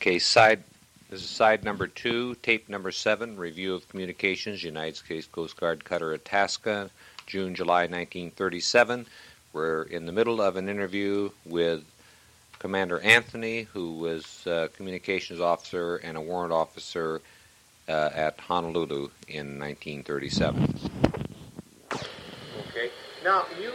Okay, this is side number 2, tape number 7, review of communications, United States Coast Guard cutter Itasca, June, July 1937. We're in the middle of an interview with Commander Anthony, who was a communications officer and a warrant officer at Honolulu in 1937. Okay. Now, you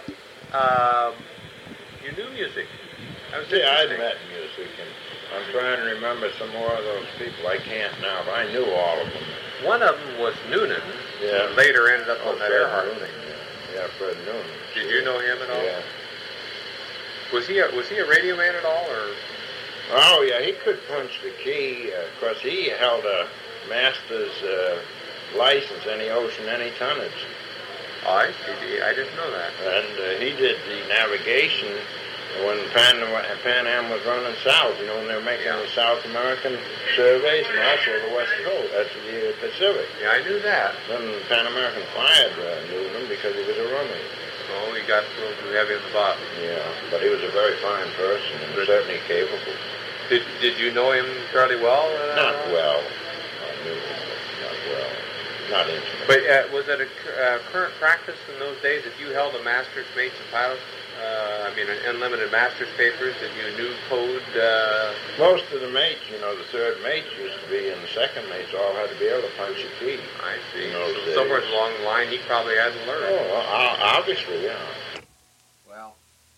knew music. I'd met music, and I'm trying to remember some more of those people. I can't now, but I knew all of them. One of them was Noonan, Yeah. who later ended up on that Fred Earhart Noonan. thing. Yeah, Fred Noonan. Did you know him at all? Yeah. Was he a radio man at all, or? Oh, yeah, he could punch the key. Of course, he held a master's license, any ocean, any tonnage. Oh, I see. I didn't know that. And he did the navigation when Pan Am was running south, when they were making the South American surveys and also the West Coast, that's the Pacific. Yeah, I knew that. Then Pan American fired Newman because he was a rummy. Oh, he got a little too heavy in the bottom. Yeah, but he was a very fine person and certainly capable. Did you know him fairly well? Not well. I knew him, but not well. Not intimate. But was it a current practice in those days if you held a master's mates and pilots? Unlimited master's papers, that you knew code? Most of the mates, the third mates used to be, and the second mates all had to be able to punch a key. I see. So somewhere along the line, he probably hadn't learned. Oh, obviously, yeah. Well,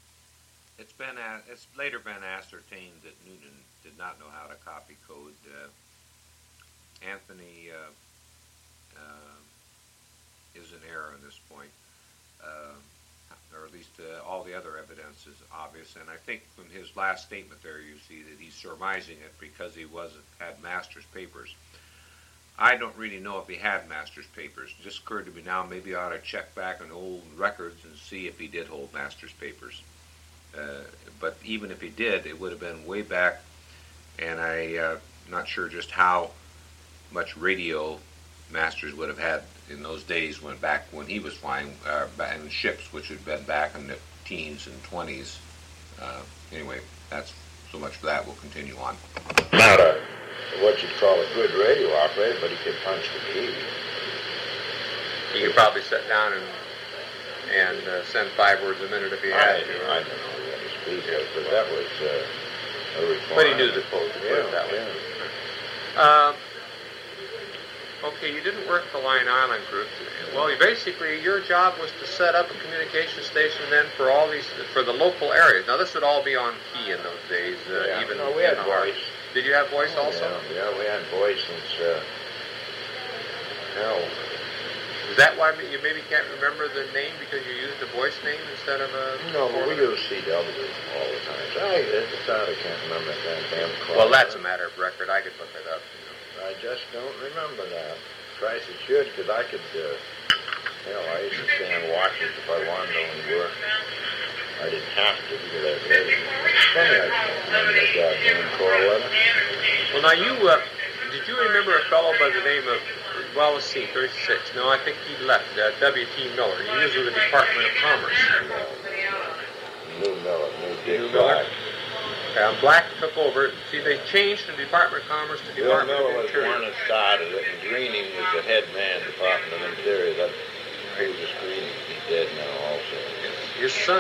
it's later been ascertained that Noonan did not know how to copy code. Anthony is in error on this point. Or at least all the other evidence is obvious, and I think from his last statement there you see that he's surmising it because he had master's papers. I don't really know if he had master's papers. It just occurred to me now maybe I ought to check back on old records and see if he did hold master's papers. But even if he did, it would have been way back, and I'm not sure just how much radio masters would have had in those days when he was flying in ships, which had been back in the teens and 20s. Anyway, that's so much for that. We'll continue on. Not what you'd call a good radio operator, but he could punch the key. He could probably sit down and send 5 words a minute if he had to. I don't know what his speed was, but that was a requirement. But he knew the code, to put it that way. Yeah. Okay, you didn't work the Line Island group. Well, your job was to set up a communication station then for the local areas. Now, this would all be on key in those days. We had voice. Did you have voice also? Yeah, we had voice since, Is that why you maybe can't remember the name because you used a voice name instead of a... No, but we used CW all the time. I can't remember that damn call. Well, that's a matter of record. I could look it up. I just don't remember that. Christ, it should, because I could, I used to stand watching if I wanted to and work. I didn't have to because I was ready. It's funny I can't remember that goddamn call letter. Well, now did you remember a fellow by the name of, let's see, 36. No, I think he left, W.T. Miller. He was with the Department of Commerce. New Miller, New Black. Black took over. See, they changed from Department of Commerce to Department Bill Miller of Interior. was the one that started it, and Greening was the head man, Department of Interior. That was just Greening. He's dead now also. His son,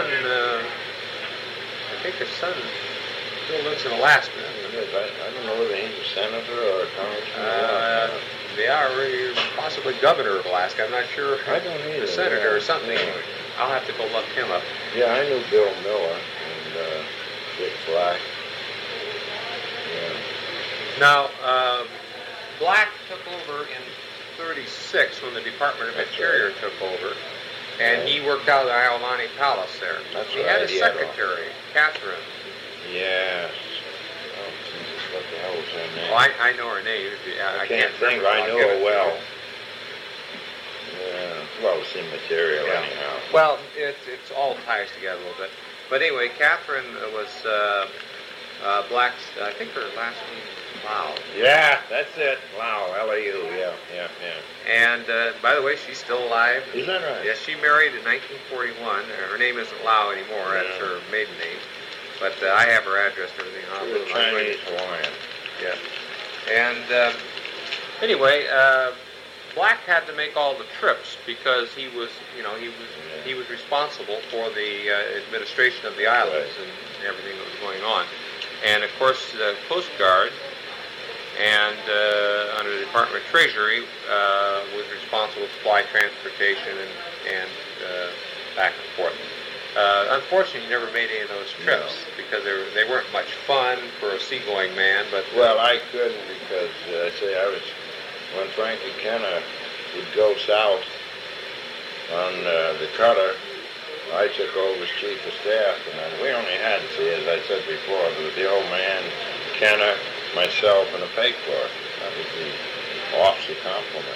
I think his son still lives in Alaska. I don't know whether he's a senator or a congressman. They are possibly governor of Alaska. I'm not sure. I don't either. The senator or something. Yeah. I'll have to go look him up. Yeah, I knew Bill Miller and Dick Black. Yeah. Now, Black took over in 36 when the Department of Interior took over, and he worked out at Iolani Palace there. He had a secretary, Catherine. Yes. Oh, Jesus, what the hell was her name? Oh, I know her name. I can't think. I know her well. Yeah. Well, it's immaterial anyhow. Well, it all ties together a little bit. But anyway, Catherine was Black's, I think her last name is Lau. Yeah, that's it. Lau, L-A-U, yeah. And, by the way, she's still alive. Is that right? Yes, she married in 1941. Her name isn't Lau anymore. That's her maiden name. But I have her address and everything. She was Chinese Hawaiian. Yeah. And anyway, Black had to make all the trips because he was responsible for the administration of the islands and everything that was going on. And of course, the Coast Guard and under the Department of Treasury was responsible for supply transportation and back and forth. Unfortunately, he never made any of those trips because they weren't much fun for a seagoing man. But well, I couldn't because when Frank McKenna would go south on the cutter, I took over as chief of staff, and we only had, as I said before, there was the old man, Kenna, myself, and a pay clerk. That was the officer complement.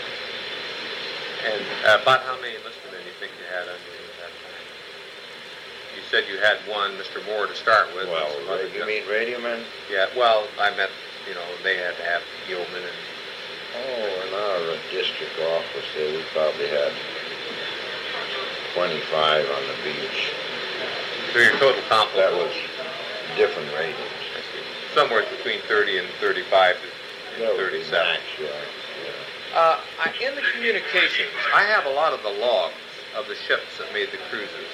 And about how many enlisted men do you think you had under you at that time? You said you had one, Mr. Moore, to start with. Well, you mean radio men? Yeah, well, I meant, they had to have yeomen and... Oh, in our district office there, we probably had 25 on the beach. So your total complement? That was different ratings. I see. Somewhere between 30 and 35 to 37. Max, in the communications, I have a lot of the logs of the ships that made the cruises.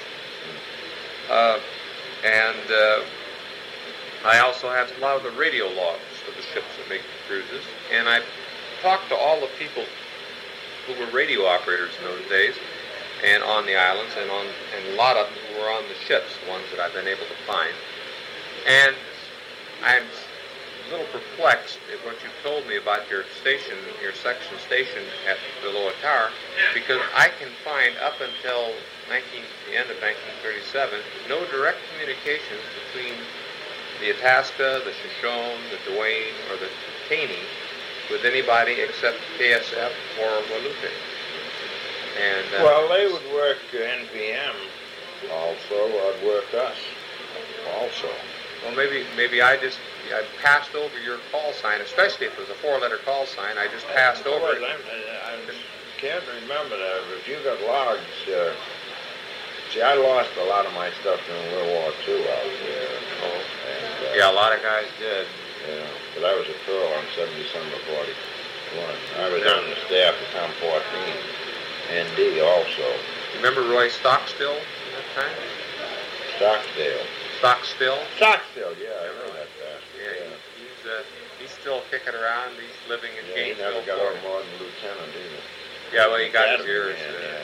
And I also have a lot of the radio logs of the ships that make the cruises. And I talked to all the people who were radio operators in those days and on the islands and a lot of them who were on the ships, the ones that I've been able to find. And I'm a little perplexed at what you told me about your station, your section station at below a tower, because I can find up until the end of 1937 no direct communications between the Itasca, the Shoshone, the Duane, or the Taney with anybody except KSF or Walute. And well, they would work NPM also, or work us also. Well, maybe I passed over your call sign, especially if it was a 4-letter call sign. I just passed over it. I can't remember that. If you got logs, see, I lost a lot of my stuff during World War II out there. Oh. And, yeah, a lot of guys did. Yeah, but I was a pearl on 7 December 41. I was on the staff of Tom 14, ND also. Remember Roy Stockstill at that time? Stockstill, yeah, I know that bastard. Yeah. He's still kicking around. He's living in Gainesville, he never got Florida. on more than lieutenant either. Yeah, well, he got his ears.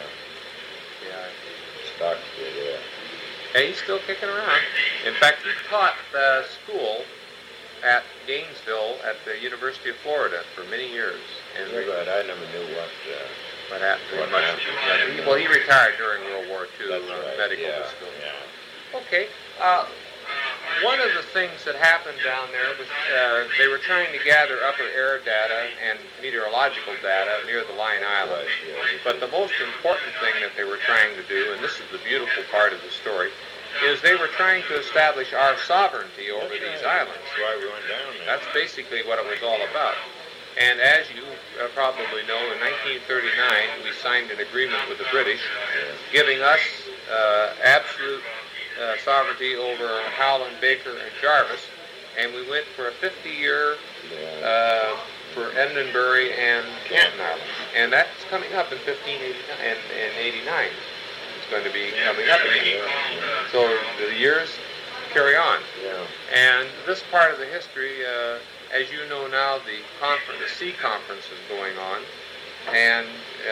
Stockstill, yeah. And he's still kicking around. In fact, he taught school at Gainesville at the University of Florida for many years. And I never knew what happened. Well, he retired during World War II. Medical school. Yeah. Okay. One of the things that happened down there was they were trying to gather upper air data and meteorological data near the Line Islands. But the most important thing that they were trying to do, and this is the beautiful part of the story, is they were trying to establish our sovereignty over these islands. That's why we went down there. That's basically what it was all about. And as you probably know, in 1939, we signed an agreement with the British giving us absolute sovereignty over Howland, Baker, and Jarvis, and we went for a 50-year for Edinburgh and Canton Islands. And that's coming up in 1589 and 89. It's going to be coming up again. So the years carry on. Yeah. And this part of the history, as you know now, the Sea Conference is going on, and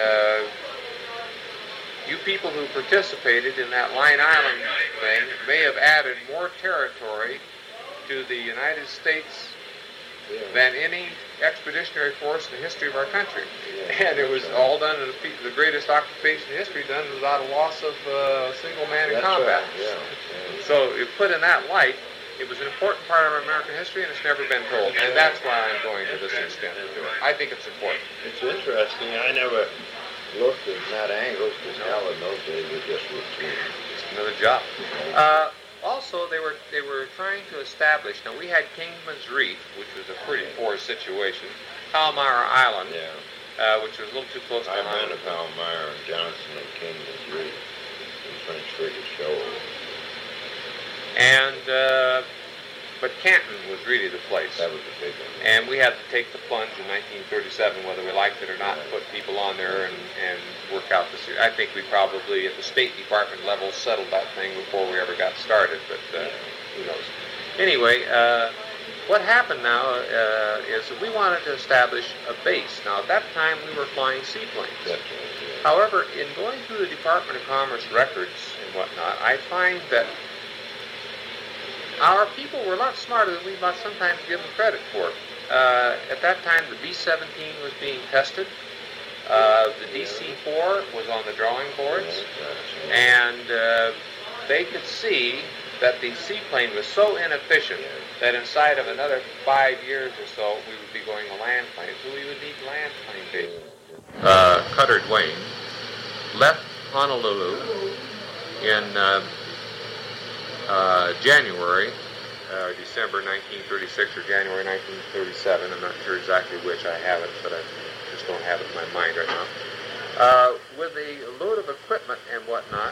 you people who participated in that Line Island thing may have added more territory to the United States than any expeditionary force in the history of our country. And it was all done in the greatest occupation in history, done without a loss of a single man in combat. Right. So if put in that light, it was an important part of our American history, and it's never been told. And that's why I'm going to this extent into it. I think it's important. It's interesting. I never looked at that angle because hell in those days was just routine. It's another job. Also, they were trying to establish. Now we had Kingman's Reef, which was a pretty poor situation. Palmyra Island, which was a little too close to I've Island. been to Palmyra and Johnson and Kingman's Reef in French Frigate Shoals. And but Canton was really the place. That was the big one. And we had to take the plunge in 1937, whether we liked it or not, put people on there and work out the series. I think we probably, at the State Department level, settled that thing before we ever got started, but who knows. Anyway, what happened now is that we wanted to establish a base. Now, at that time, we were flying seaplanes. That's right, yeah. However, in going through the Department of Commerce records and whatnot, I find that our people were a lot smarter than we might sometimes give them credit for. At that time, the B-17 was being tested. The DC-4 was on the drawing boards. And they could see that the seaplane was so inefficient that inside of another 5 years or so, we would be going to land planes. So we would need land plane bases. Cutter Duane left Honolulu in January, December 1936 or January 1937. I'm not sure exactly which. I have it, but I just don't have it in my mind right now. With a load of equipment and whatnot,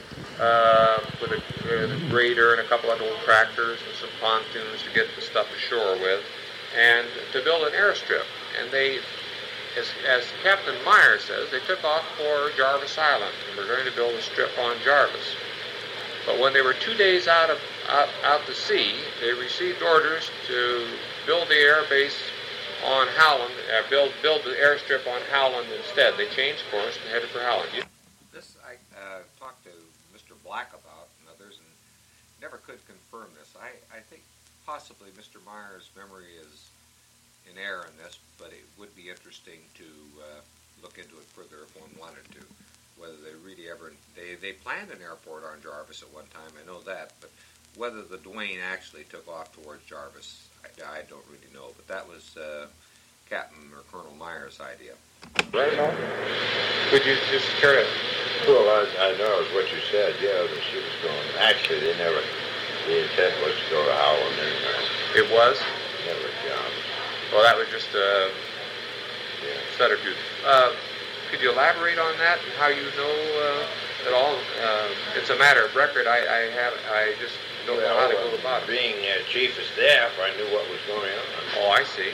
with a grader and a couple of old tractors and some pontoons to get the stuff ashore with, and to build an airstrip. And they, as Captain Meyer says, they took off for Jarvis Island and were going to build a strip on Jarvis. But when they were 2 days out to sea, they received orders to build the air base on Howland, build the airstrip on Howland instead. They changed course and headed for Howland. This I talked to Mr. Black about and others, and never could confirm this. I think possibly Mr. Meyer's memory is in error in this, but it would be interesting to look into it further if one wanted to. Whether they really ever they planned an airport on Jarvis at one time, I know that, but whether the Duane actually took off towards Jarvis, I don't really know. But that was Captain or Colonel Meyer's idea. Right on. Could you just carry it? Well, I know it's what you said, yeah, that she was going. Actually, the intent was to go to Howland anyway. It was? Never Jarvis. Well, that was just a subterfuge. Could you elaborate on that and how you know at all? It's a matter of record. I just don't know how to go about it. Being chief of staff, I knew what was going on. Oh, I see.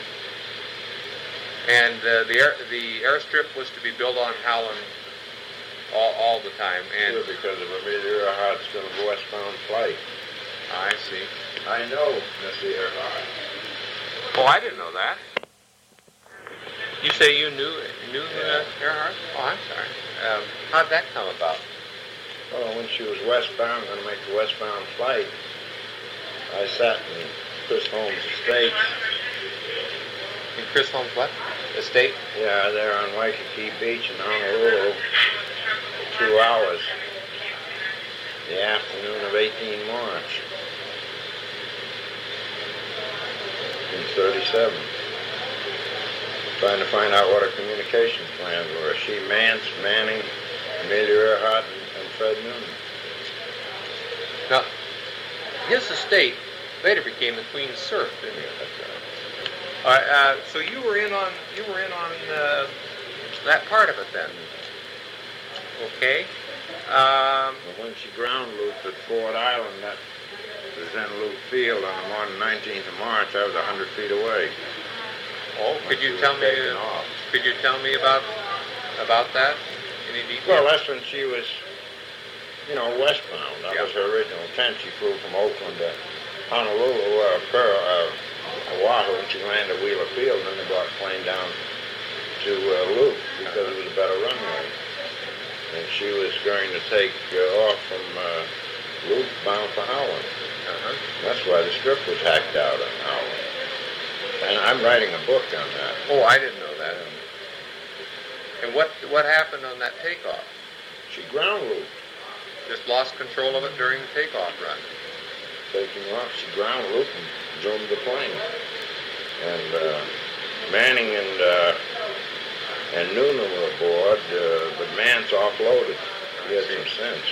And the airstrip was to be built on Howland all the time. And Sure, because of Amelia Earhart's going to westbound flight. I see. I know Miss Earhart. Oh, I didn't know that. You say you knew Earhart? Oh, I'm sorry. How'd that come about? Well, when she was westbound, going to make the westbound flight, I sat in Chris Holmes' estate. In Chris Holmes' what? Estate? Yeah, there on Waikiki Beach in Honolulu for 2 hours. The afternoon of 18 March in 37. Trying to find out what her communication plans were. She, Mance, Manning, Amelia Earhart, and Fred Noonan. Now, his estate later became the Queen's Surf, didn't it? That's right. All right, so you were in on that part of it then. Okay. But when she ground looped at Ford Island, that was in Luke Field on the morning 19th of March, I was 100 feet away. Oh, could you tell me about that? Any detail? Well, that's when she was, westbound. That was her original intent. She flew from Oakland to Honolulu, Oahu, and she landed at Wheeler Field, and then they brought the plane down to Luke because it was a better runway. And she was going to take off from Luke bound for Howland. That's why the strip was hacked out on Howland. And I'm writing a book on that. Oh, I didn't know that. And what happened on that takeoff? She ground looped. Just lost control of it during the takeoff run. Taking off, she ground looped and zoomed the plane. And Manning and Noonan were aboard, but Mance offloaded. He had some sense.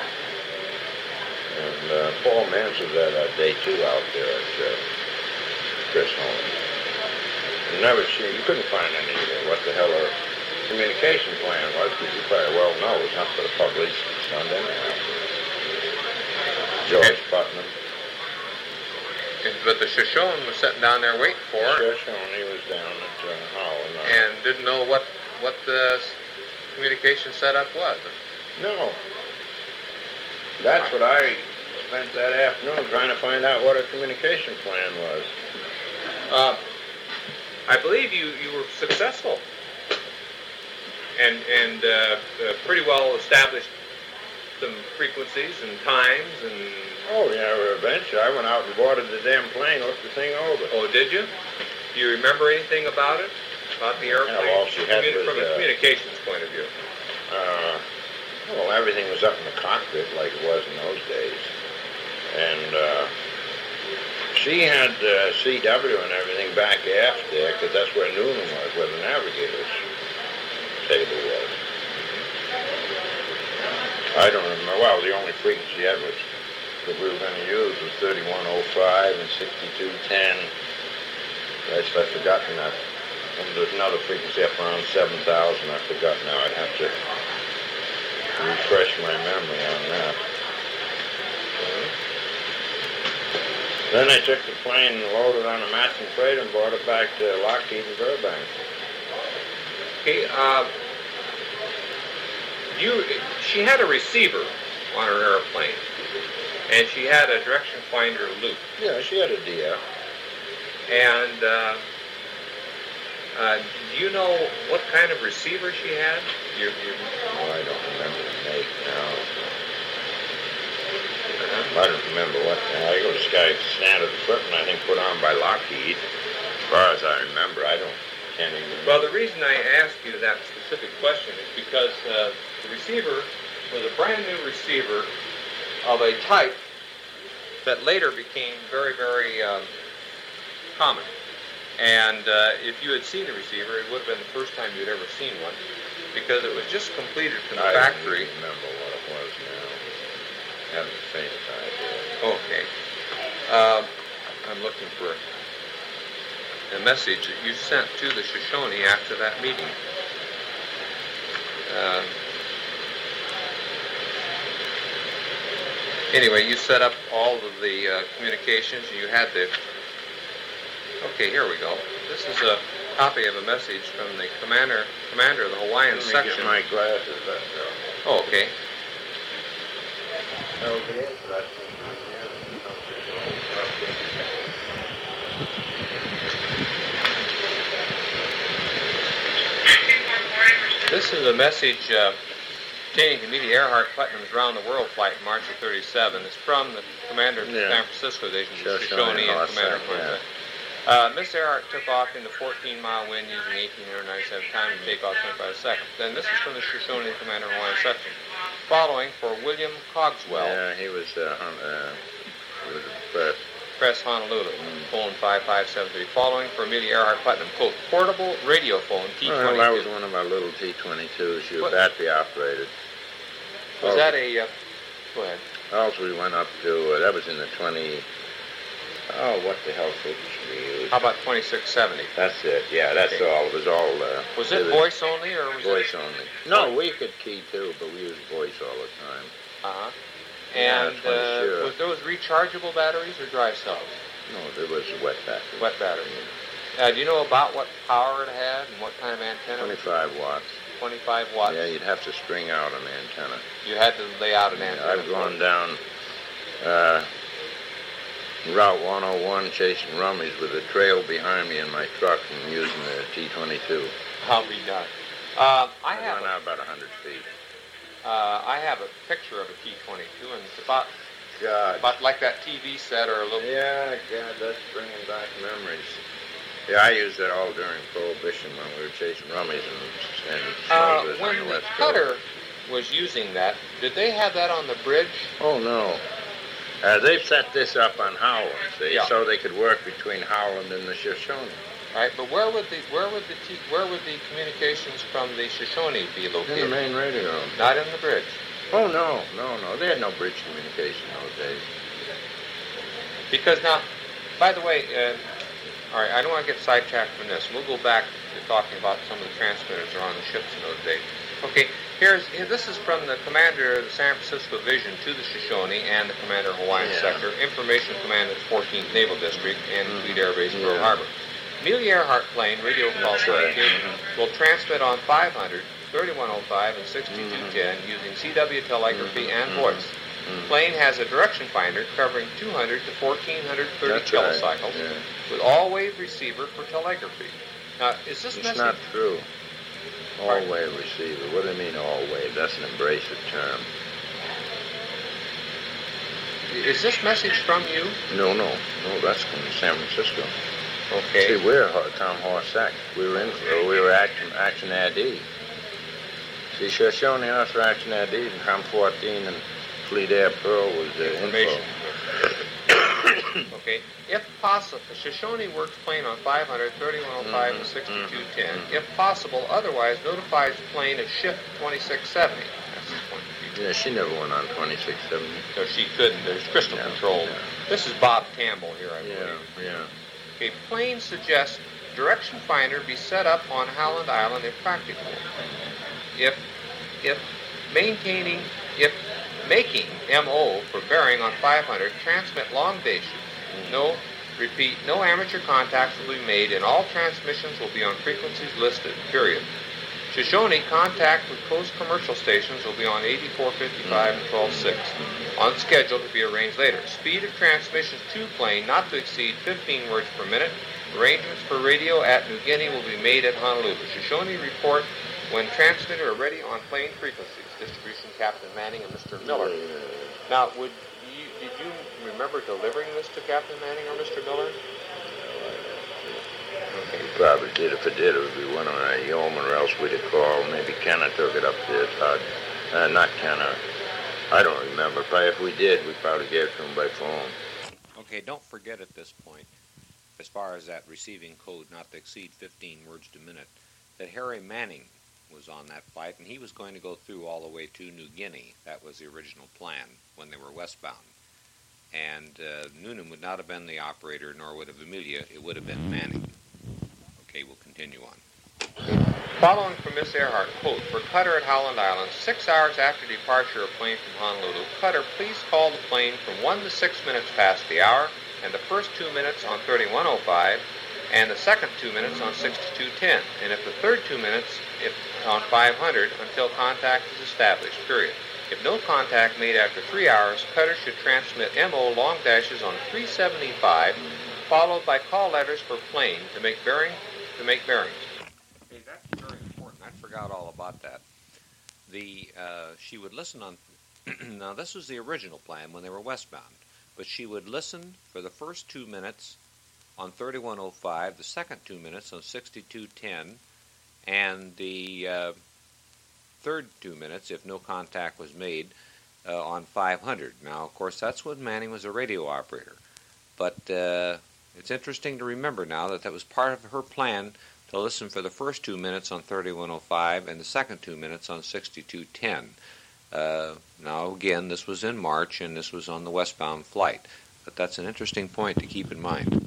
And Paul Mance was at day 2 out there at Chris Holmes. You couldn't find any what the hell her communication plan was, because you probably well know it's not for the public Sunday. George Putnam. But the Shoshone was sitting down there waiting for her. Shoshone was down at Howell. And didn't know what the communication setup was. No. That's what I spent that afternoon trying to find out what a communication plan was. I believe you were successful and pretty well established some frequencies and times and. Oh yeah, well, eventually I went out and boarded the damn plane, looked the thing over. Oh, did you? Do you remember anything about it? About the airplane? Yeah, all she had was, from a communications point of view. Well, everything was up in the cockpit like it was in those days. And she had CW and everything back aft there, because that's where Noonan was, where the navigator's table was. I don't remember. Well, the only frequency that we were going to use was 3105 and 6210. I've forgotten that. And there's another frequency up around 7,000. I forgot now. I'd have to refresh my memory on that. Then I took the plane and loaded on a Matson freighter and brought it back to Lockheed in Burbank. Okay, she had a receiver on her airplane, and she had a direction finder loop. Yeah, she had a DF. And do you know what kind of receiver she had? Oh, I don't remember the make now. I don't remember what. I go to Sky Standard Equipment, I think, put on by Lockheed. As far as I remember, can't even remember. Well, the reason I asked you that specific question is because the receiver was a brand new receiver of a type that later became very, very common. And if you had seen the receiver, it would have been the first time you'd ever seen one, because it was just completed from the factory. I don't remember what it was now. I haven't the faintest idea. Okay. I'm looking for a message that you sent to the Shoshone after that meeting. Anyway, you set up all of the communications. You had the... Okay, here we go. This is a copy of a message from the commander of the Hawaiian section. Let me get my glasses. Oh, okay. This is a message pertaining to Amelia Earhart Putnam's Round the World flight in March of '37. It's from the commander of the San Francisco division, Shoshone, and Commander Hunter. Miss Earhart took off in the 14-mile wind using 1897 time to take off 25 seconds. Then this is from the Shoshone Commander Hawaiian section. Following for William Cogswell. Yeah, he was Press Honolulu, phone 5573. Following for Amelia Earhart Putnam, quote, portable radio phone T-22. Well, that was one of our little T-22s. She was battery operated. Was that a... go ahead. Also, we went up to, that was in the 20... Oh, what the hell frequency we used? How about 2670? That's it. Yeah, that's all. It was all... was it voice only, or was voice only. No, we could key, too, but we used voice all the time. Uh-huh. Yeah, and was those rechargeable batteries or dry cells? No, there was a wet battery. Wet battery. Do you know about what power it had and what kind of antenna? 25 watts. 25 watts? Yeah, you'd have to string out an antenna. You had to lay out an antenna? I've gone down Route 101 chasing rummies with a trail behind me in my truck and using the T-22. I'll be done. I have gone out about 100 feet. I have a picture of a T-22, and it's about like that TV set or a little... Yeah, God, that's bringing back memories. Yeah, I used that all during Prohibition when we were chasing rummies and smugglers on the West Coast. When the cutter was using that, did they have that on the bridge? Oh, no. They've set this up on Howland, see, so they could work between Howland and the Shoshone. Right, but where would the communications from the Shoshone be located? In the main radio. Not in the bridge. Oh no. They had no bridge communication those days. Because now, by the way, all right, I don't want to get sidetracked from this. We'll go back to talking about some of the transmitters that are on the ships in those days. Okay, This is from the commander of the San Francisco Division to the Shoshone and the commander of Hawaiian Sector, Information Command of the 14th Naval District and Fleet Air Base Pearl Harbor. Amelia Earhart plane, radio call communication, will transmit on 500, 3105, and 6210 using CW telegraphy and voice. Plane has a direction finder covering 200 to 1430 kilocycles with all-wave receiver for telegraphy. Now, is this message... It's not true. All-wave receiver. What do you mean all-wave? That's an abrasive term. Is this message from you? No, that's from San Francisco. Okay. See, we're Tom Horsack. We were Action ID. See, Shoshone us for Action ID, and Com 14 and Fleet Air Pearl was information. Okay. If possible, Shoshone works plane on 500, 3105, and 6210. If possible, otherwise notifies plane of shift 2670. That's the point. Yeah, she never went on 2670. So she couldn't. There's crystal control. Yeah. This is Bob Campbell here, I believe. Yeah. Okay, plane suggests direction finder be set up on Howland Island if practicable. If making MO for bearing on 500, transmit long day shoots. No amateur contacts will be made and all transmissions will be on frequencies listed, period. Shoshone contact with coast commercial stations will be on 8455 and 126, on schedule to be arranged later. Speed of transmissions to plane not to exceed 15 words per minute. Arrangements for radio at New Guinea will be made at Honolulu. Shoshone report when transmitter are ready on plane frequencies. Distribution Captain Manning and Mr. Miller. Now, did you remember delivering this to Captain Manning or Mr. Miller? Okay. We probably did. If it did, it would be one of our yeomen, or else we'd have called. Maybe Kenner took it up there. Not Kenner. I don't remember. Probably if we did, we probably gave it to him by phone. Okay, don't forget at this point, as far as that receiving code not to exceed 15 words per minute, that Harry Manning was on that flight, and he was going to go through all the way to New Guinea. That was the original plan when they were westbound. And Noonan would not have been the operator, nor would have Amelia. It would have been Manning. Okay, we'll continue on. Following from Miss Earhart, quote, for Cutter at Howland Island, 6 hours after departure of plane from Honolulu, Cutter, please call the plane from 1 to 6 minutes past the hour, and the first 2 minutes on 3105, and the second 2 minutes on 6210, and if the third 2 minutes on 500 until contact is established, period. If no contact made after 3 hours, Cutter should transmit MO long dashes on 375, followed by call letters for plane to make bearings. Okay, that's very important. I forgot all about that. She would listen on. Now, this was the original plan when they were westbound, but she would listen for the first 2 minutes on 3105, the second 2 minutes on 6210, and the third 2 minutes, if no contact was made, on 500. Now, of course, that's when Manning was a radio operator. But it's interesting to remember now that was part of her plan to listen for the first 2 minutes on 3105 and the second 2 minutes on 6210. Now, again, this was in March, and this was on the westbound flight. But that's an interesting point to keep in mind.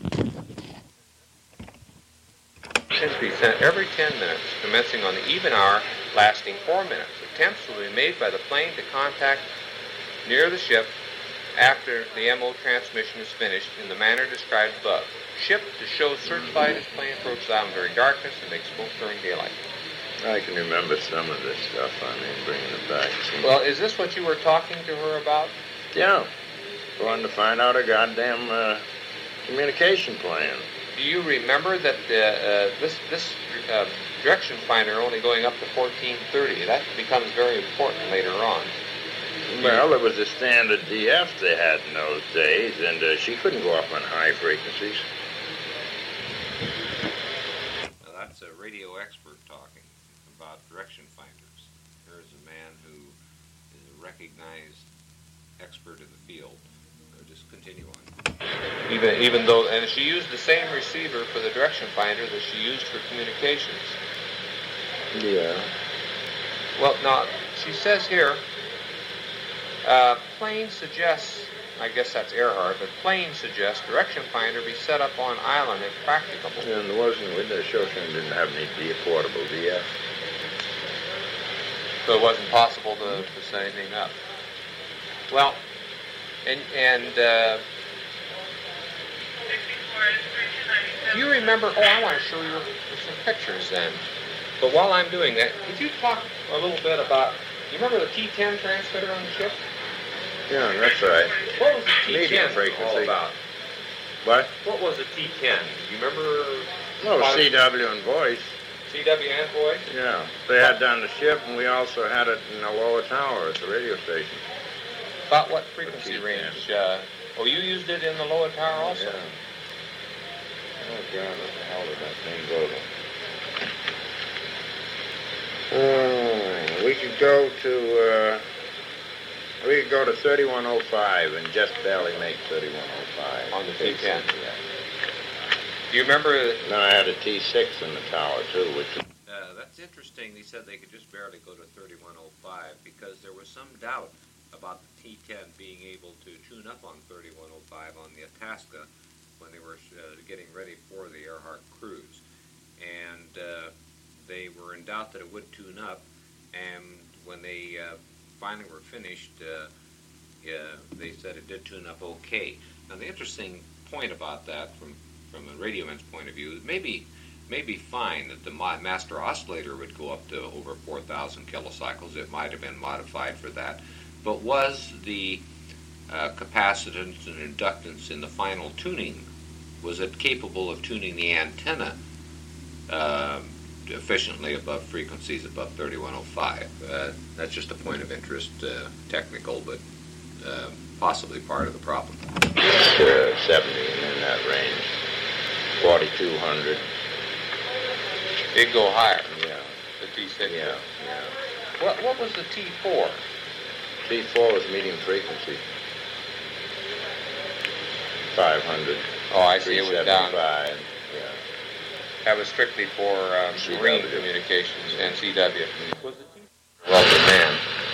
Should be sent every 10 minutes, commencing on the even hour, lasting 4 minutes. Attempts will be made by the plane to contact near the ship after the MO transmission is finished in the manner described above. Ship to show searchlight as plane approaches island during darkness and make smoke during daylight. I can remember some of this stuff. Bringing it back. Well, is this what you were talking to her about? Yeah. Wanted to find out a goddamn communication plan. Do you remember that this direction finder only going up to 1430? That becomes very important later on. Well, it was a standard DF they had in those days, and she couldn't go up on high frequencies. Now, that's a radio expert talking about direction finders. Here's a man who is a recognized expert in the field. Just continue on. Even though, and she used the same receiver for the direction finder that she used for communications. Yeah. Well, now, she says here, plane suggests, I guess that's Earhart, but plane suggests direction finder be set up on island if practicable. And there wasn't, with the Shoshone didn't have any portable DF. So it wasn't possible to set anything up. Well, and do you remember? Oh, I want to show you some pictures then. But while I'm doing that, could you talk a little bit about? You remember the T10 transmitter on the ship? Yeah, that's right. What was the Medium T10 frequency. all about? What? What was the T10? You remember? No, CW and voice. CW and voice? Yeah. They had down the ship, and we also had it in the lower tower at the radio station. About what frequency T10. range? Oh, you used it in the lower tower also? Yeah. Oh, God, what the hell did that thing go to? We could go to... We could go to 3105 and just barely make 3105. On the T10? Yeah. Do you remember? Then I had a T6 in the tower, too, which... That's interesting. They said they could just barely go to 3105 because there was some doubt about the T10 being able to tune up on 3105 on the Itasca when they were getting ready for the Earhart cruise. And they were in doubt that it would tune up, and when they finally were finished, they said it did tune up okay. Now, the interesting point about that from a radioman's point of view, it may be fine that the master oscillator would go up to over 4,000 kilocycles. It might have been modified for that. But was the capacitance and inductance in the final tuning, was it capable of tuning the antenna efficiently above frequencies above 3105? That's just a point of interest, technical, but possibly part of the problem. 70 in that range. 4,200. It'd go higher. Yeah. The T6. Yeah. What was the T4? T4 was medium frequency. 500. Oh, I see. It was down. 375. Yeah. That was strictly for marine CW. communications and CW. Was the T4? Wealthy man.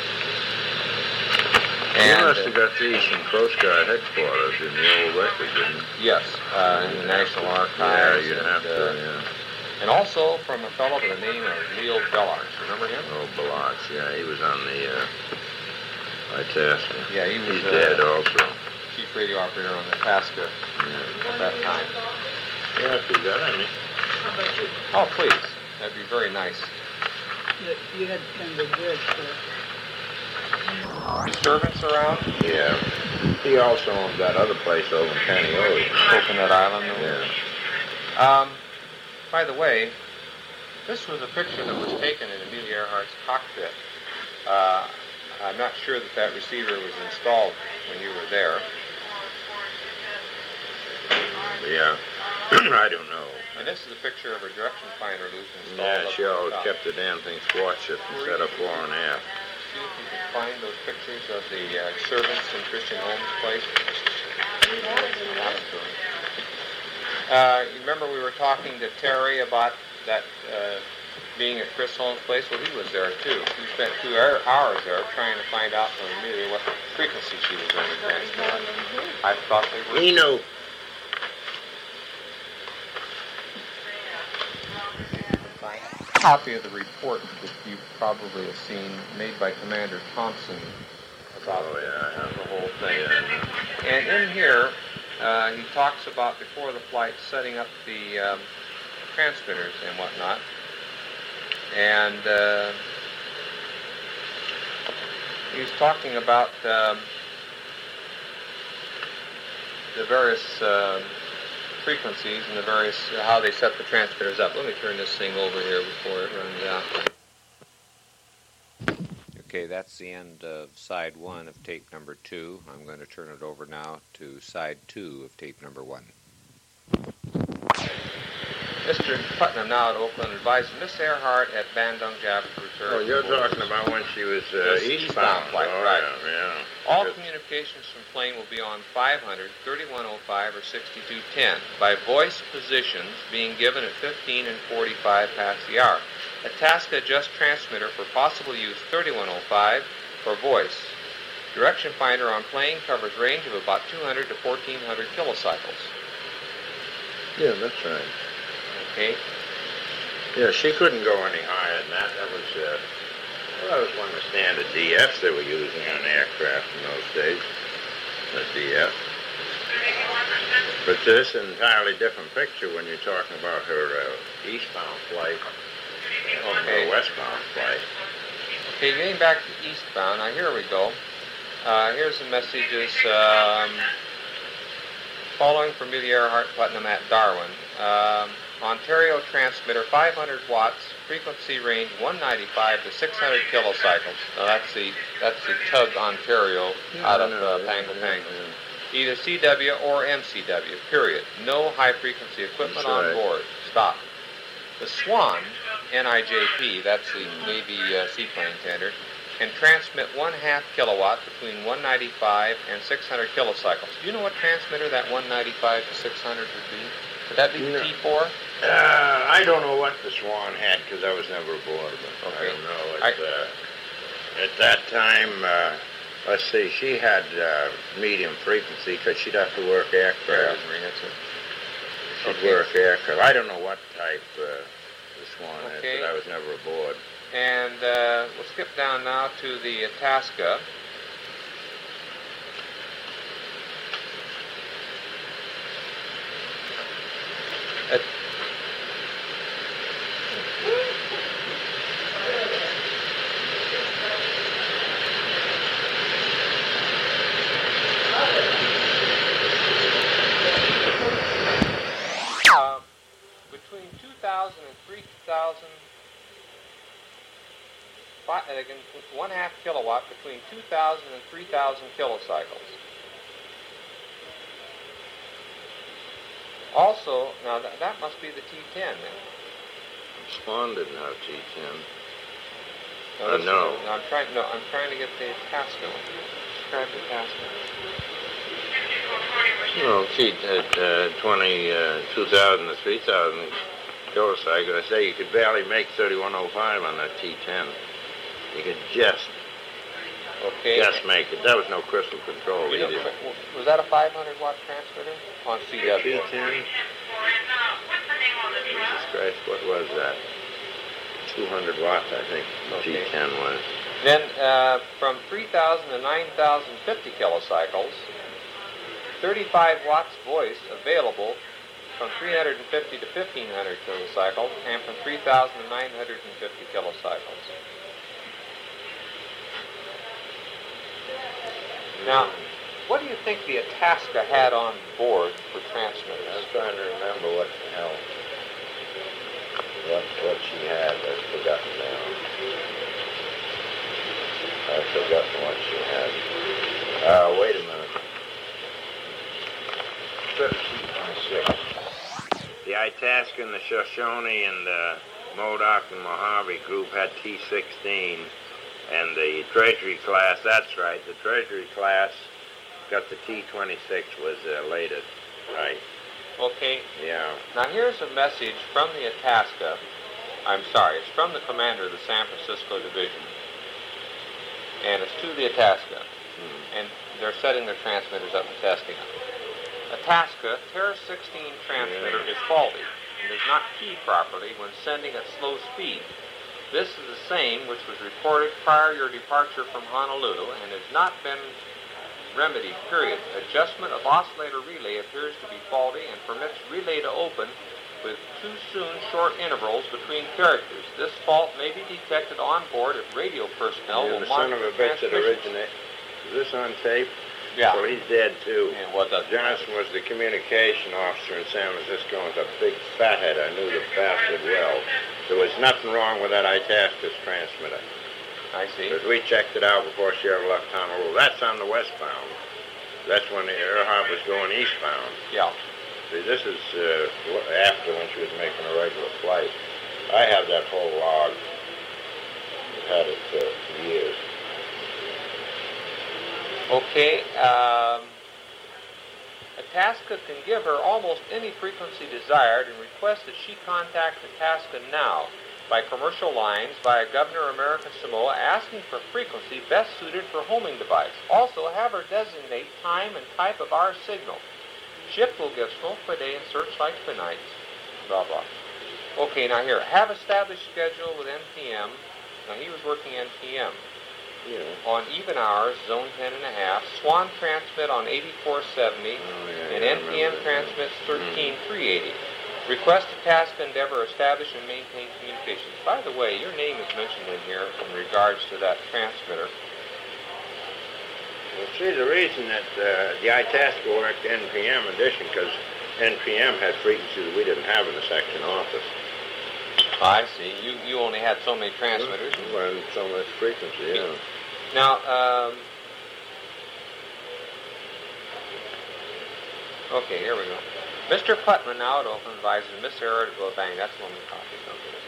You must have got these from Coast Guard headquarters in the old record, didn't you? Yes, in the National Yeah, Archives. you'd have to, yeah. And also from a fellow by the name of Neil Bellards. Remember him? Oh, Ballots, yeah, he was on the Itasca. Yeah, he was He's dead also. chief radio operator on the Itasca at that time. Yeah, if you got any. Oh, please. That'd be very nice. You had kind of good Servants around? Yeah. He also owned that other place over in Panioli. Coconut Island? Yeah. By the way, this was a picture that was taken in Amelia Earhart's cockpit. I'm not sure that receiver was installed when you were there. Yeah. I don't know. And this is a picture of her direction finder loop installed. Yeah, up she at the always top. kept the damn thing squatched and set up fore and aft. See if you can find those pictures of the servants in Christian Holmes' place. You remember we were talking to Terry about that being at Chris Holmes' place? Well, he was there too. We spent 2 hours there trying to find out from Amelia what frequency she was going to transmit. I thought they were... Nino. Copy of the report that you probably have seen made by Commander Thompson about the whole thing. Yeah. And in here, he talks about before the flight setting up the transmitters and whatnot. And he's talking about the various frequencies and the various how they set the transmitters up. Let me turn this thing over here before it runs out. Okay, that's the end of side 1 of tape number 2. I'm going to turn it over now to side 2 of tape number 1. Mr. Putnam now at Oakland advised Miss Earhart at Bandung Java to return. Oh, you're talking about when she was eastbound. flight, Oh, right. Yeah. All Good. communications from plane will be on 500, 3105, or 6210 by voice positions being given at 15 and 45 past the hour. Itasca adjust transmitter for possible use 3105 for voice. Direction finder on plane covers range of about 200 to 1400 kilocycles. Yeah, that's right. Okay? Yeah, she couldn't go any higher than that. That was Well, that was one of the standard DFs they were using on aircraft in those days. The DF. But this is an entirely different picture when you're talking about her eastbound flight or westbound flight. Okay, getting back to eastbound. Now here we go. Here's the messages following from Amelia Earhart Putnam at Darwin. Ontario transmitter 500 watts, frequency range 195 to 600 kilocycles. Now that's the Tug Ontario out of Pango Pango. Either CW or MCW, period. No high-frequency equipment on board. Stop. The Swan, NIJP, that's the Navy seaplane tender, can transmit 1/2 kilowatt between 195 and 600 kilocycles. Do you know what transmitter that 195 to 600 would be? Would that be the T4? I don't know what the Swan had because I was never aboard of it. Okay. I don't know. At that time, let's see, she had medium frequency because she'd have to work aircraft. She'd work aircraft. I don't know what type the Swan had, but I was never aboard. And we'll skip down now to the Itasca. Between 2,000 and 3,000, again, 1/2 kilowatt between 2,000 and 3,000 kilocycles. Also, now that must be the T10 then. Swan didn't have T10. No. I'm trying to get the Itasca. Describe the Itasca. No, 2,000 to 3,000 kilocycles. I say you could barely make 3105 on that T10. You could just make it. That was no crystal control either. Was that a 500 watt transmitter on CW? T10? Jesus Christ, what was that? 200 watts, I think. T10 was. Then from 3,000 to 9,050 kilocycles, 35 watts voice available from 350 to 1,500 kilocycles, and from 3,000 to 950 kilocycles. Now, what do you think the Itasca had on board for transmitters? I'm trying to remember what the hell, what she had. I've forgotten now. I've forgotten what she had. Wait a minute. 26. The Itasca and the Shoshone and the Modoc and Mojave group had T-16, and the Treasury class, that's right, the Treasury class got the T-26 was latest, right? Okay. Yeah. Now here's a message from the Itasca. It's from the commander of the San Francisco Division, and it's to the Itasca, and they're setting their transmitters up and testing them. Itasca, Terra 16 transmitter is faulty and does not key properly when sending at slow speed. This is the same which was reported prior to your departure from Honolulu and has not been remedied, period. Adjustment of oscillator relay appears to be faulty and permits relay to open with too soon short intervals between characters. This fault may be detected on board if radio personnel will the son of monitor a bitch that transmissions. originated. Is this on tape? Yeah. Well, he's dead, too. And what does Johnson was the communication officer in San Francisco and was a big fathead. I knew the bastard well. There was nothing wrong with that Itasca's transmitter. I see. Because we checked it out before she ever left Honolulu. That's on the westbound. That's when the Earhart was going eastbound. Yeah. See, this is after when she was making a regular flight. I have that whole log. I've had it for years. Okay, Itasca can give her almost any frequency desired and request that she contact Itasca now by commercial lines via Governor American Samoa asking for frequency best suited for homing device. Also, have her designate time and type of our signal. Ship will give smoke by day and searchlights by night. Blah, blah. Okay, now here, have established schedule with NPM Now, he was working NPM. Yeah. On even hours, zone 10.5. Swan transmit on 8470, and NPM transmits 13380. Request a task endeavor, establish and maintain communications. By the way, your name is mentioned in here in regards to that transmitter. Well, see, the reason that the Itasca worked NPM edition, because NPM had frequencies we didn't have in the section office. I see. You only had so many transmitters. Well, so much frequency, yeah. Now, okay, here we go. Mr. Putman now at Oakland advises Miss Sarah to go bang. That's one of the copies.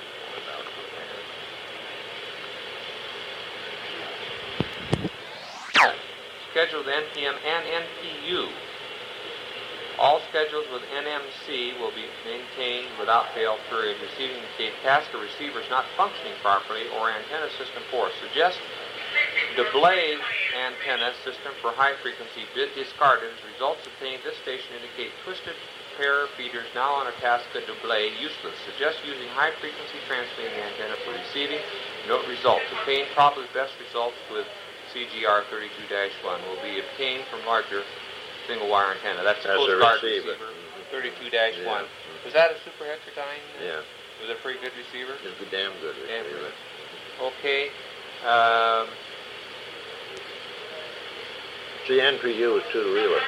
Scheduled NPM and NPU. All schedules with NMC will be maintained without fail, period. Receiving the Itasca receiver is not functioning properly or antenna system 4. Suggest Delay antenna system for high frequency bit discarded. As results obtained, this station indicate twisted pair feeders now on Itasca Delay useless. Suggest using high frequency transmitting antenna for receiving. Note results. Obtained probably best results with CGR 32-1 will be obtained from larger single wire antenna. That's a Coast Guard receiver 32-1. Yeah. Was that a super heterodyne? Yeah. Was it a pretty good receiver? It's a damn good receiver. Okay. See, NPU is two-reeler.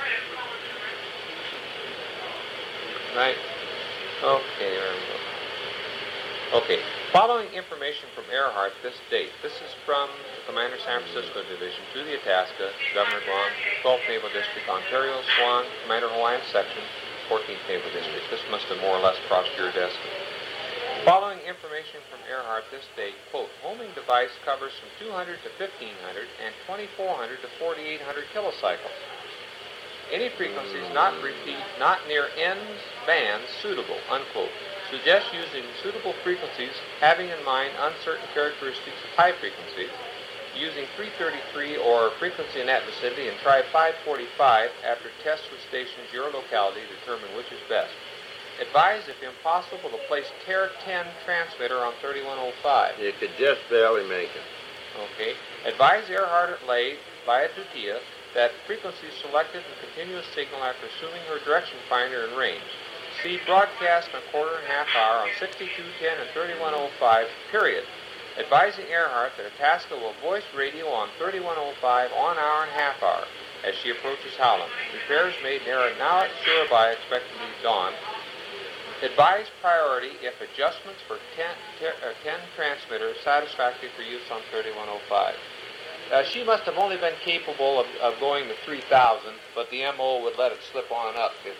Right. Okay, there we go. Okay. Following information from Earhart this date. This is from Commander San Francisco Division to the Itasca, Governor Guam, 12th Naval District, Ontario, Swan, Commander Hawaiian Section, 14th Naval District. This must have more or less crossed your desk. Following information from Earhart this date, quote, homing device covers from 200 to 1500 and 2400 to 4800 kilocycles. Any frequencies not near ends bands suitable, unquote. Suggest using suitable frequencies having in mind uncertain characteristics of high frequencies, using 333 or frequency in that vicinity, and try 545 after tests with stations your locality to determine which is best. Advise, if impossible, to place Terra 10 transmitter on 3105. You could just barely make it. Okay. Advise Earhart at Lay via Dutia that frequency selected and continuous signal after assuming her direction finder and range. See broadcast on quarter and half hour on 6210 and 3105, period. Advising Earhart that Itasca will voice radio on 3105 on hour and half hour as she approaches Howland. Repairs made near now at Surabaya expected to be dawn. Advise priority if adjustments for 10 transmitters satisfactory for use on 3105. She must have only been capable of going to 3,000, but the MO would let it slip on up if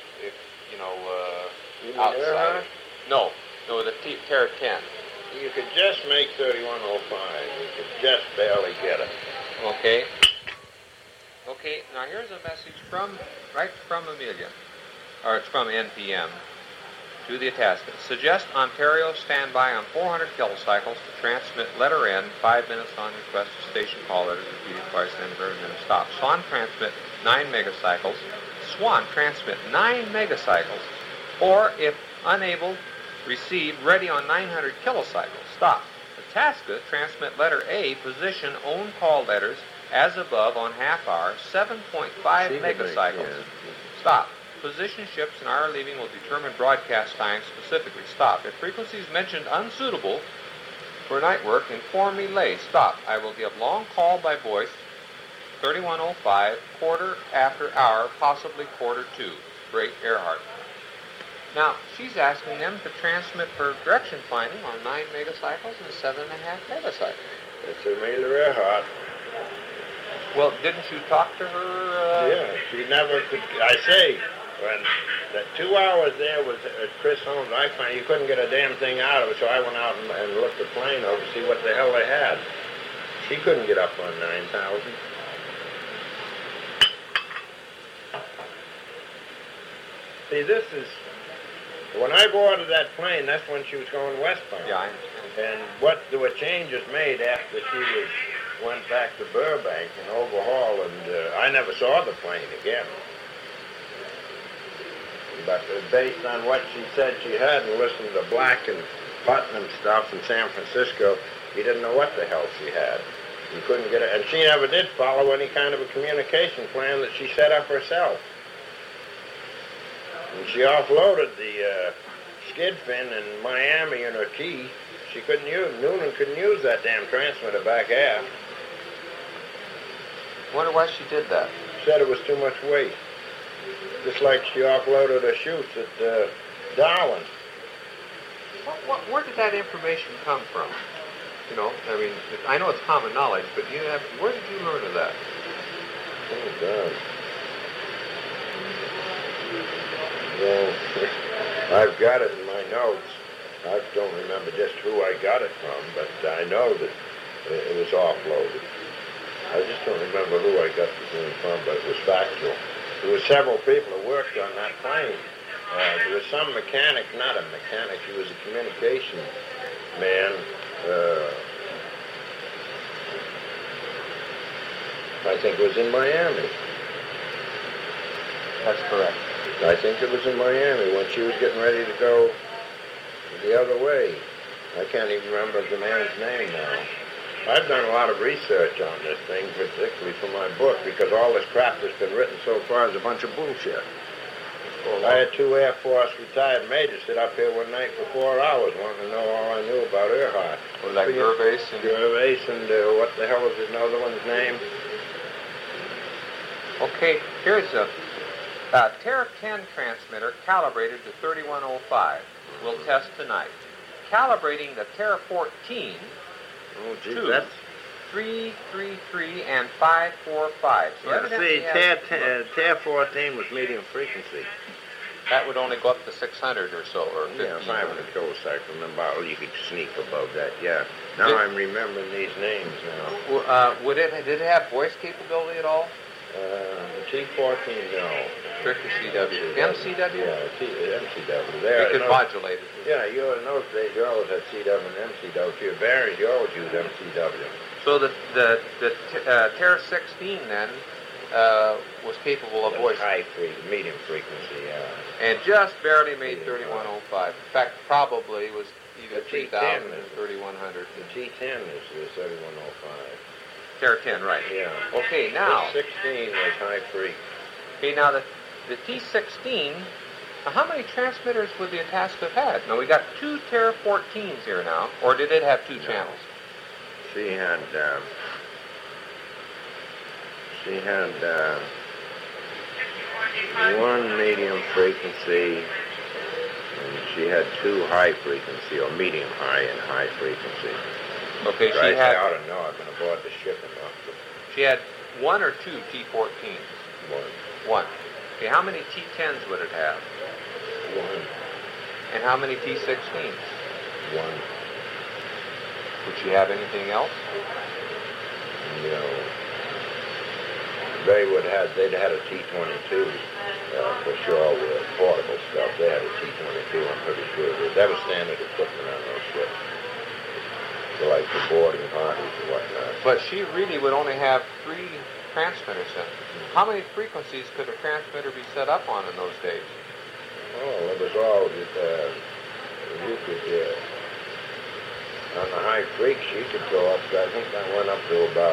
outside. No, the Terra 10. You could just make 3105. You could just barely get it. Okay. Okay, now here's a message right from Amelia. Or it's from NPM. To the Itasca. Suggest Ontario stand by on 400 kilocycles to transmit letter N, 5 minutes on request to station call letters repeated twice, then every minute stop. Swan transmit 9 megacycles. Swan transmit 9 megacycles. Or, if unable, receive ready on 900 kilocycles. Stop. Itasca transmit letter A, position own call letters as above on half hour, 7.5 megacycles. Stop. Position ships and hour leaving will determine broadcast time specifically. Stop. If frequencies mentioned unsuitable for night work, inform me lay. Stop. I will give long call by voice, 3105, quarter after hour, possibly quarter to. Great Earhart. Now, she's asking them to transmit for direction finding on 9 megacycles and 7.5 megacycles. It's Amelia Earhart. Well, didn't you talk to her? Yeah, she never could. I say, when the 2 hours there was at Chris Holmes, I found you couldn't get a damn thing out of it, so I went out and looked the plane over to see what the hell they had. She couldn't get up on 9,000. See, this is... When I boarded that plane, that's when she was going westbound. Yeah, I understand. And there were changes made after she went back to Burbank and overhaul, and I never saw the plane again. But based on what she said she had and listened to Black and Putnam stuff in San Francisco, He didn't know what the hell she had. He couldn't get it, and she never did follow any kind of a communication plan that she set up herself. When she offloaded the skid fin in Miami in her key, she couldn't use, Noonan couldn't use that damn transmitter back aft. Wonder why she did that. Said it was too much weight. Just like she offloaded her chutes at Darwin. Where did that information come from? You know, I mean, I know it's common knowledge, but where did you learn of that? Oh, God. Well, I've got it in my notes. I don't remember just who I got it from, but I know that it was offloaded. I just don't remember who I got the thing from, but it was factual. There were several people who worked on that plane. There was some mechanic, not a mechanic, he was a communication man. I think it was in Miami. That's correct. I think it was in Miami when she was getting ready to go the other way. I can't even remember the man's name now. I've done a lot of research on this thing, particularly for my book, because all this crap that's been written so far is a bunch of bullshit. I had 2 Air Force retired majors sit up here one night for 4 hours wanting to know all I knew about Earhart. Was that Gervais? Gervais and what the hell was another one's name? Okay, here's a Terra 10 transmitter calibrated to 3105. We'll test tonight. Calibrating the Terra 14 Oh, gee, to that's... 333 and 545. So Yeah, see, evidently TAR 14 was medium frequency. that would only go up to 600 or so, or 1500. Yeah, 500 kilocycle. Well, you could sneak above that, yeah. Now I'm remembering these names now. Did it have voice capability at all? The T14, no. Strictly CW. MCW? Yeah, MCW. You could modulate it. Yeah, in those days you always had CW and MCW. If you varied, you always used MCW. So the Terra 16 then was capable of voice. Medium frequency, yeah. And just barely made 3105. In fact, probably was either The 3000 T10 or 3100. The T10 is 3105. Terra 10, right. Yeah. Okay, now. The 16 was high freak. Okay, now the T16, now how many transmitters would the Itasca have had? Now we got 2 Terra 14s here now, or did it have 2 channels? She had one medium frequency, and she had 2 high frequency, or medium high and high frequency. Okay, I ought to know. I've been aboard the ship enough. She had 1 or 2 T14s? One. Okay, how many T10s would it have? 1. And how many T16s? 1. Would she have anything else? No. They'd had a T-22 for sure with portable stuff. They had a T-22, I'm pretty sure. That was standard equipment on those ships. For like the boarding parties and whatnot. But she really would only have 3 transmitters in. How many frequencies could a transmitter be set up on in those days? Oh, it was all that you could, on the high freaks, you could go up, I think that went up to about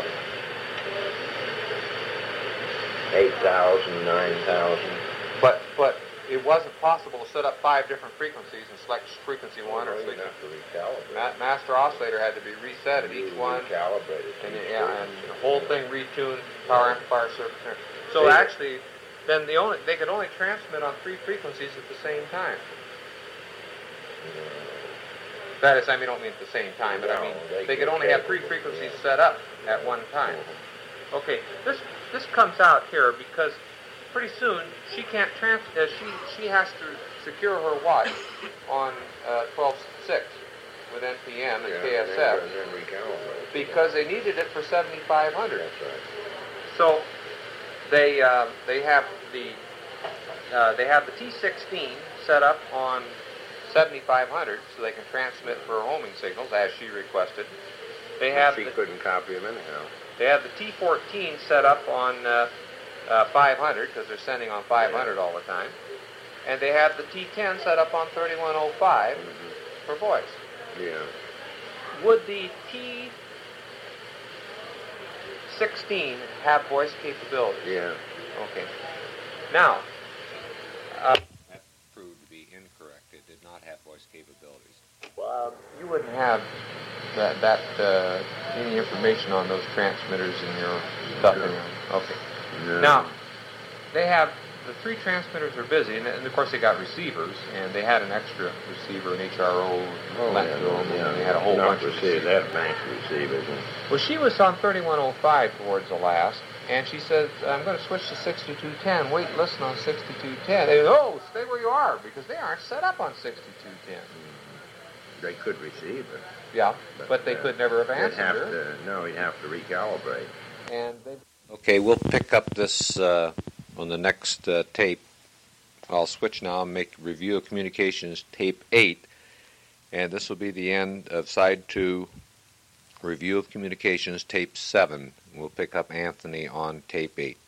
8,000, 9,000. But it wasn't possible to set up 5 different frequencies and select frequency 1 or you'd frequency. have to recalibrate. Master oscillator had to be reset at each one. Recalibrated. And the whole thing retuned, power amplifier circuit. So actually, then they could only transmit on 3 frequencies at the same time. That is, I don't mean at the same time, but they could only have 3 frequencies set up at one time. Okay, this comes out here because pretty soon she can't she has to secure her watch on 12.6 with NPM and KSF and then recalibrate. because they needed it for 7500. That's right. So they have the T16 set up on 7500 so they can transmit for homing signals as she requested. They have She couldn't copy them anyhow. They have the T14 set up on 500 because they're sending on 500 all the time, and they have the T10 set up on 3105 for voice. Yeah. would the T16 have voice capabilities? Yeah. Okay. Now, That proved to be incorrect. It did not have voice capabilities. well, you wouldn't have any information on those transmitters in your stuff. Okay. No. Now, they have, the 3 transmitters are busy, and of course they got receivers, and they had an extra receiver, an HRO, left to them, and they had a whole bunch of receivers. They had a bunch of receivers. Well, she was on 3105 towards the last, and she said, I'm going to switch to 6210. Wait, listen on 6210. They said, oh, stay where you are, because they aren't set up on 6210. They could receive it. Yeah, but they could never have answered her. You'd have to recalibrate. And they... Okay, we'll pick up this on the next tape. I'll switch now and make Review of Communications tape 8, and this will be the end of side 2, Review of Communications tape 7. We'll pick up Anthony on tape 8.